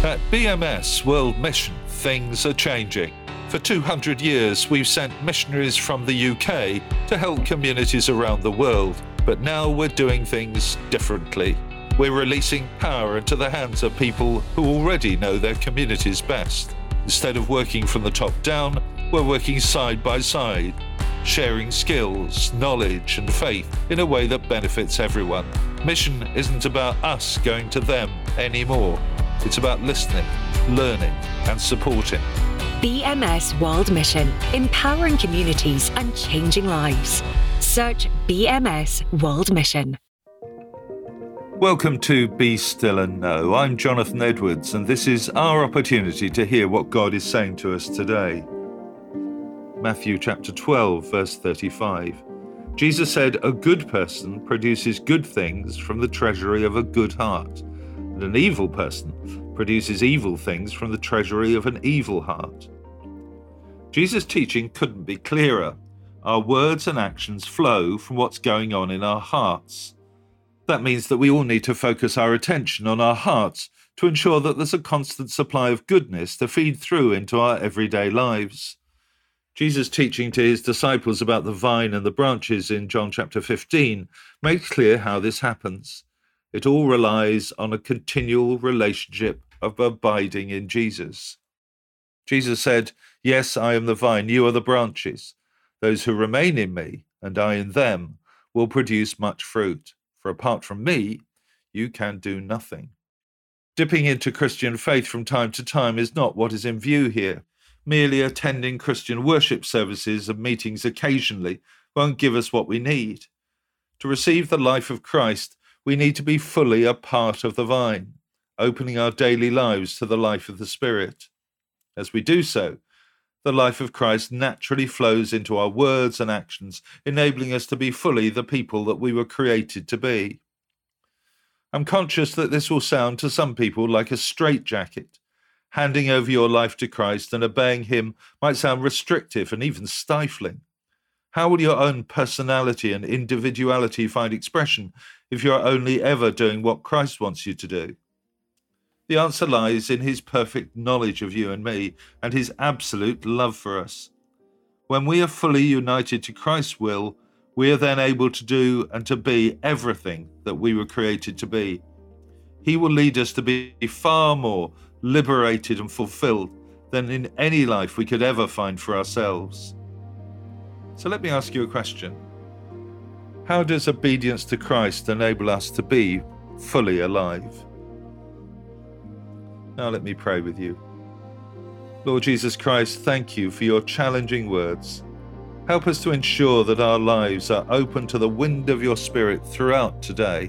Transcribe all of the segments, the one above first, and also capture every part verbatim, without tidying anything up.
At B M S World Mission, things are changing. For two hundred years, we've sent missionaries from the U K to help communities around the world, but now we're doing things differently. We're releasing power into the hands of people who already know their communities best. Instead of working from the top down, we're working side by side, sharing skills, knowledge, and faith in a way that benefits everyone. Mission isn't about us going to them anymore. It's about listening, learning, and supporting. B M S World Mission, empowering communities and changing lives. Search B M S World Mission. Welcome to Be Still and Know. I'm Jonathan Edwards, and this is our opportunity to hear what God is saying to us today. Matthew chapter twelve, verse thirty-five. Jesus said, "A good person produces good things from the treasury of a good heart, and an evil person produces evil things from the treasury of an evil heart." Jesus' teaching couldn't be clearer. Our words and actions flow from what's going on in our hearts. That means that we all need to focus our attention on our hearts to ensure that there's a constant supply of goodness to feed through into our everyday lives. Jesus' teaching to his disciples about the vine and the branches in John chapter fifteen makes clear how this happens. It all relies on a continual relationship of abiding in Jesus. Jesus said, "Yes, I am the vine, you are the branches. Those who remain in me, and I in them, will produce much fruit. For apart from me, you can do nothing." Dipping into Christian faith from time to time is not what is in view here. Merely attending Christian worship services and meetings occasionally won't give us what we need. To receive the life of Christ, we need to be fully a part of the vine, opening our daily lives to the life of the Spirit. As we do so, the life of Christ naturally flows into our words and actions, enabling us to be fully the people that we were created to be. I'm conscious that this will sound to some people like a straitjacket. Handing over your life to Christ and obeying him might sound restrictive and even stifling. How will your own personality and individuality find expression if you're only ever doing what Christ wants you to do? The answer lies in his perfect knowledge of you and me and his absolute love for us. When we are fully united to Christ's will, we are then able to do and to be everything that we were created to be. He will lead us to be far more liberated and fulfilled than in any life we could ever find for ourselves. So let me ask you a question. How does obedience to Christ enable us to be fully alive? Now let me pray with you. Lord Jesus Christ, thank you for your challenging words. Help us to ensure that our lives are open to the wind of your Spirit throughout today.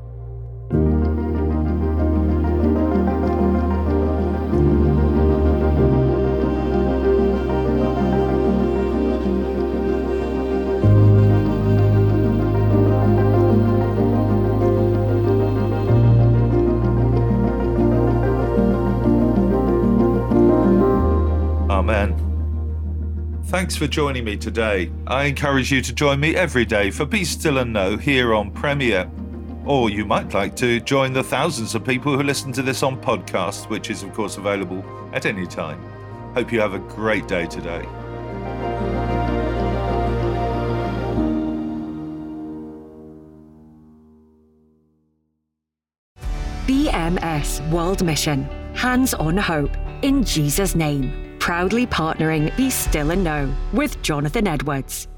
Amen. Thanks for joining me today. I encourage you to join me every day for Be Still and Know here on Premier. Or you might like to join the thousands of people who listen to this on podcast, which is of course available at any time. Hope you have a great day today. B M S World Mission. Hands-on hope in Jesus' name. Proudly partnering Be Still and Know with Jonathan Edwards.